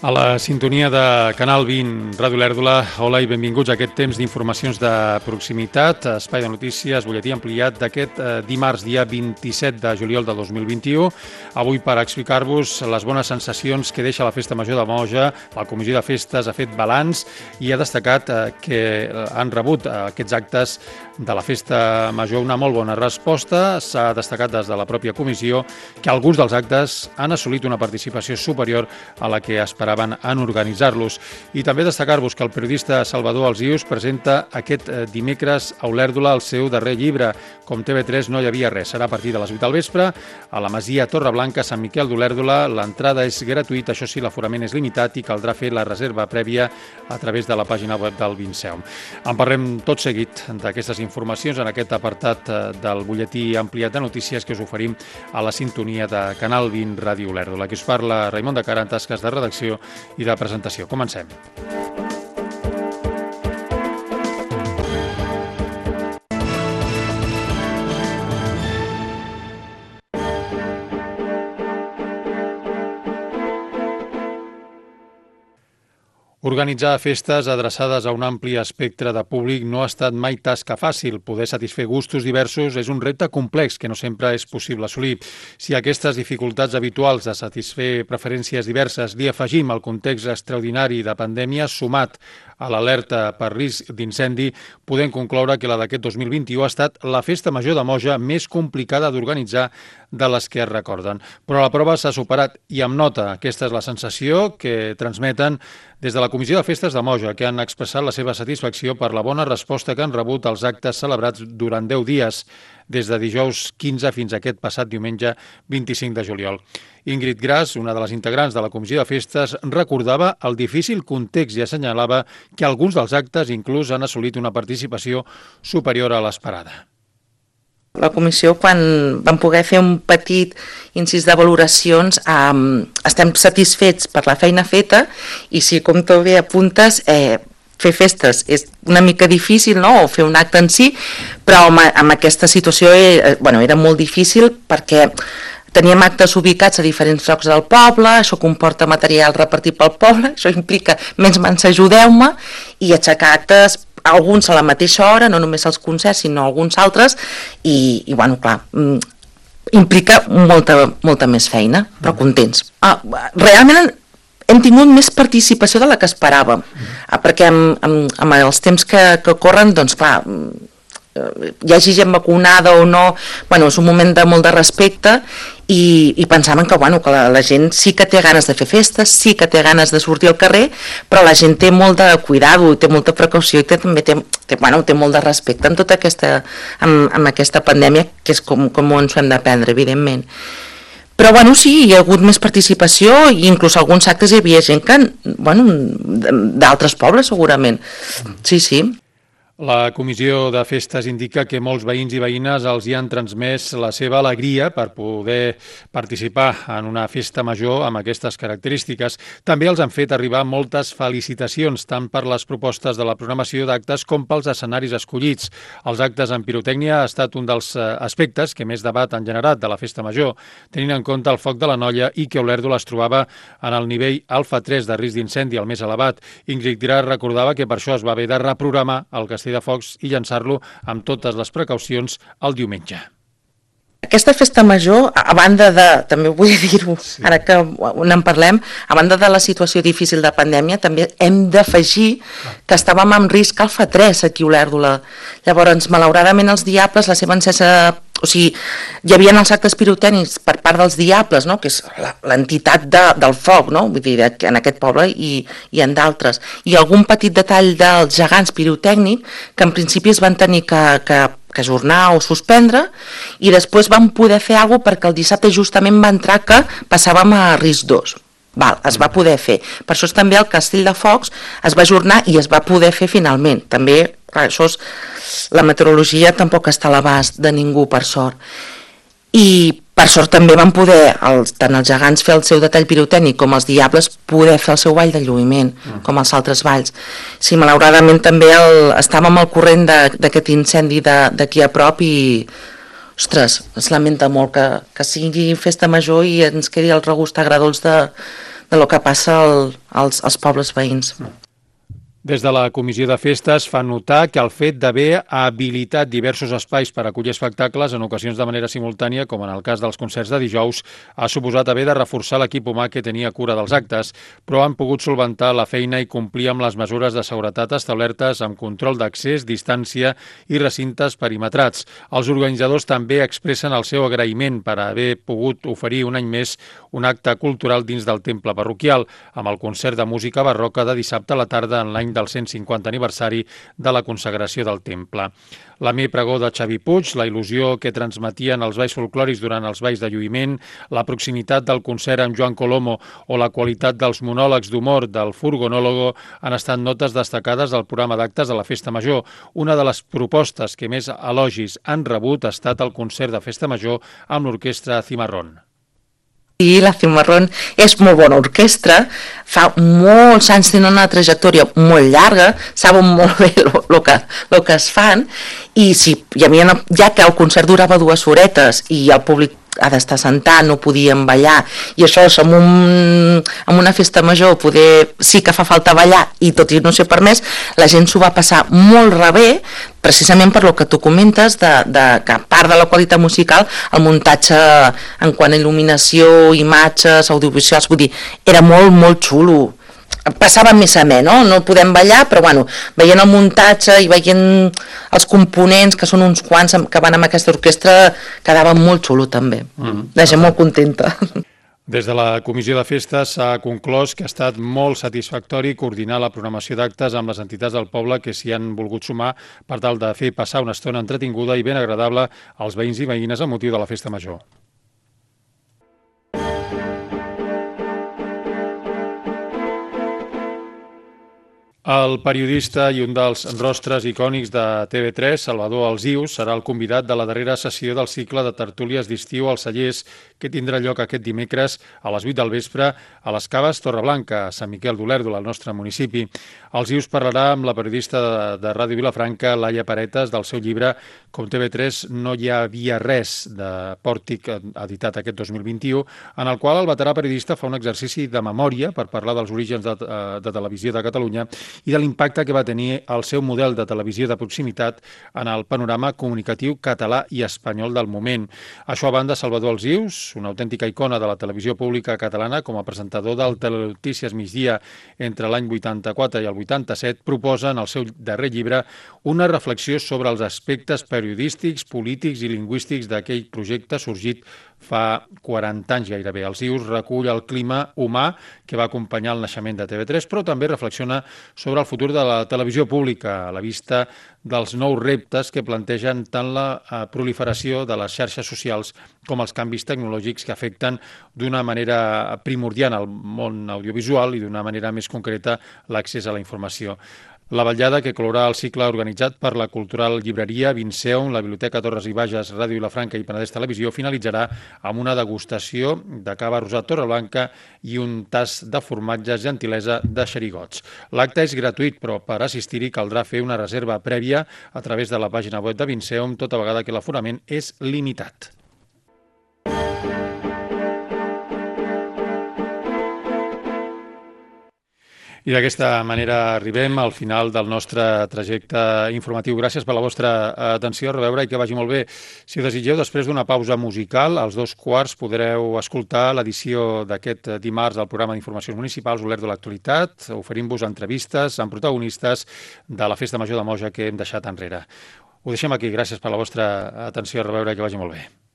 A la sintonia de Canal 20, Ràdio Olèrdola, hola i benvinguts a aquest temps d'informacions de proximitat, espai de notícies, butlletí ampliat d'aquest dimarts, dia 27 de juliol de 2021. Avui per explicar-vos les bones sensacions que deixa la Festa Major de Moja. La Comissió de Festes ha fet balanç i ha destacat que han rebut aquests actes de la Festa Major una molt bona resposta. S'ha destacat des de la pròpia comissió que alguns dels actes han assolit una participació superior a la que esperaven en organitzar-los. I també destacar-vos que el periodista Salvador Alsius presenta aquest dimecres a Olèrdola el seu darrer llibre. Com TV3 no hi havia res. Serà a partir de les 8 del vespre a la Masia Torreblanca, Sant Miquel d'Olèrdola. L'entrada és gratuïta, això sí, l'aforament és limitat i caldrà fer la reserva prèvia a través de la pàgina web del Vinceum. En parlem tot seguit d'aquestes informacions en aquest apartat del butlletí ampliat de notícies que us oferim a la sintonia de Canal 20 Ràdio Olèrdola. Aquí us parla Raimon de Cara en tasques de redacció i de presentació. Comencem. Organitzar festes adreçades a un ampli espectre de públic no ha estat mai tasca fàcil. Poder satisfer gustos diversos és un repte complex que no sempre és possible assolir. Si a aquestes dificultats habituals de satisfer preferències diverses li afegim el context extraordinari de pandèmia sumat a l'alerta per risc d'incendi, podem concloure que la d'aquest 2021 ha estat la Festa Major de Moja més complicada d'organitzar de les que es recorden. Però la prova s'ha superat i amb nota. Aquesta és la sensació que transmeten des de la Comissió de Festes de Moja, que han expressat la seva satisfacció per la bona resposta que han rebut als actes celebrats durant 10 dies, des de dijous 15 fins a aquest passat diumenge 25 de juliol. Ingrid Gras, una de les integrants de la Comissió de Festes, recordava el difícil context i assenyalava que alguns dels actes inclús han assolit una participació superior a l'esperada. La comissió, quan vam poder fer un petit incís de valoracions, estem satisfets per la feina feta i si, com tu bé apuntes, fer festes és una mica difícil, no?, o fer un acte en si, però amb aquesta situació era molt difícil perquè teníem actes ubicats a diferents llocs del poble, això comporta material repartit pel poble, això implica menys mans ajudeu-me i aixecar actes alguns a la mateixa hora, no només els concerts, sinó alguns altres, i clar, implica molta més feina, però contents. Realment hem tingut més participació de la que esperàvem, perquè amb els temps que corren, doncs clar, hi hagi gent vacunada o no, és un moment de molt de respecte i pensàvem que la gent sí que té ganes de fer festes, sí que té ganes de sortir al carrer, però la gent té molt de cuidado, té molta precaució i també té molt de respecte amb tota aquesta pandèmia, que és com ens ho hem d'aprendre, evidentment. Però sí, hi ha hagut més participació i inclús alguns actes hi havia gent d'altres pobles segurament. Sí. La Comissió de Festes indica que molts veïns i veïnes els hi han transmès la seva alegria per poder participar en una festa major amb aquestes característiques. També els han fet arribar moltes felicitacions, tant per les propostes de la programació d'actes com pels escenaris escollits. Els actes en pirotècnia ha estat un dels aspectes que més debat han generat de la festa major, tenint en compte el foc de la Nolla i que Olèrdola es trobava en el nivell alfa 3 de risc d'incendi, el més elevat. Ingrid Gras recordava que per això es va haver de reprogramar el castell de focs i llançar-lo amb totes les precaucions el diumenge. Aquesta festa major, a banda de, també vull dir-ho, ara que en parlem, a banda de la situació difícil de pandèmia, també hem d'afegir que estàvem en risc alfa 3 aquí a Olèrdola. Llavors, malauradament, els Diables, la seva encesa... hi havia els actes pirotècnics per part dels Diables, no?, que és l'entitat del foc, no?, vull dir, en aquest poble i en d'altres. I algun petit detall dels gegants pirotècnics que en principi es van tenir que ajornar o suspendre i després vam poder fer alguna cosa perquè el dissabte justament va entrar que passàvem a risc 2. Es va poder fer. Per això també el castell de focs es va ajornar i es va poder fer finalment. També, clar, la meteorologia tampoc està a l'abast de ningú, per sort. I per sort també van poder, tant els gegants fer el seu detall pirotècnic com els Diables poder fer el seu ball de lluïment, com els altres balls. Sí, malauradament també estàvem al corrent d'aquest incendi d'aquí a prop i ostres, es lamenta molt que sigui festa major i ens quedi el regust agradós lo que passa als pobles veïns. Des de la Comissió de Festes fan notar que el fet d'haver habilitat diversos espais per acollir espectacles, en ocasions de manera simultània, com en el cas dels concerts de dijous, ha suposat haver de reforçar l'equip humà que tenia cura dels actes, però han pogut solventar la feina i complir amb les mesures de seguretat establertes amb control d'accés, distància i recintes perimetrats. Els organitzadors també expressen el seu agraïment per haver pogut oferir un any més un acte cultural dins del temple parroquial, amb el concert de música barroca de dissabte a la tarda en l'any del 150 aniversari de la consagració del temple. L'Amé Pregó de Xavi Puig, la il·lusió que transmetien els balls folclòrics durant els balls de lluïment, la proximitat del concert amb Joan Colomo o la qualitat dels monòlegs d'humor del furgonòlogo han estat notes destacades del programa d'actes de la Festa Major. Una de les propostes que més elogis han rebut ha estat el concert de Festa Major amb l'orquestra Cimarrón. I la Cimarrón és molt bona orquestra, fa molts anys, tenen una trajectòria molt llarga, saben molt bé el que es fan, i si ja que el concert durava 2 horetes i el públic ha d'estar sentat, no podien ballar, i això amb una festa major sí que fa falta ballar i tot i no ser permès, la gent s'ho va passar molt rebé, precisament per lo que tu comentes que a part de la qualitat musical, el muntatge en quant a il·luminació, imatges, audiovisuals, vull dir, era molt, molt xulo. Passava més amè, no podem ballar, però bueno, veient el muntatge i veient els components, que són uns quants que van amb aquesta orquestra, quedava molt xulo també. La gent molt contenta. Des de la Comissió de Festes s'ha conclòs que ha estat molt satisfactori coordinar la programació d'actes amb les entitats del poble que s'hi han volgut sumar per tal de fer passar una estona entretinguda i ben agradable als veïns i veïnes amb motiu de la Festa Major. El periodista i un dels rostres icònics de TV3, Salvador Alsius, serà el convidat de la darrera sessió del cicle de tertúlies d'estiu als Cellers, que tindrà lloc aquest dimecres a les 8 del vespre a les Caves Torreblanca, a Sant Miquel d'Olèrdola, al nostre municipi. Alsius parlarà amb la periodista de Ràdio Vilafranca, Laia Paretes, del seu llibre Com TV3 no hi havia res, de Pòrtic, editat aquest 2021, en el qual el veterà periodista fa un exercici de memòria per parlar dels orígens de Televisió de Catalunya i de l'impacte que va tenir el seu model de televisió de proximitat en el panorama comunicatiu català i espanyol del moment. Això a banda, Salvador Alsius, una autèntica icona de la televisió pública catalana, com a presentador del Telenotícies Migdia entre l'any 84 i el 87, proposa en el seu darrer llibre una reflexió sobre els aspectes periodístics, polítics i lingüístics d'aquell projecte sorgit fa 40 anys gairebé. Alsius recull el clima humà que va acompanyar el naixement de TV3, però també reflexiona sobre el futur de la televisió pública a la vista dels nous reptes que plantegen tant la proliferació de les xarxes socials com els canvis tecnològics que afecten d'una manera primordial al món audiovisual i d'una manera més concreta l'accés a la informació. La vetllada, que clourà el cicle organitzat per la Cultural Llibreria Vinceum, la Biblioteca Torres i Bages, Ràdio Vilafranca i Penedès Televisió, finalitzarà amb una degustació de cava rosat Torreblanca i un tas de formatges gentilesa de xerigots. L'acte és gratuït, però per assistir-hi caldrà fer una reserva prèvia a través de la pàgina web de Vinceum, tota vegada que l'aforament és limitat. I d'aquesta manera arribem al final del nostre trajecte informatiu. Gràcies per la vostra atenció, a reveure i que vagi molt bé. Si ho desitgeu, després d'una pausa musical, als 2:15 podreu escoltar l'edició d'aquest dimarts del programa d'Informacions Municipals, Olèr de l'Actualitat, oferint-vos entrevistes amb protagonistes de la Festa Major de Moja que hem deixat enrere. Ho deixem aquí. Gràcies per la vostra atenció, a reveure i que vagi molt bé.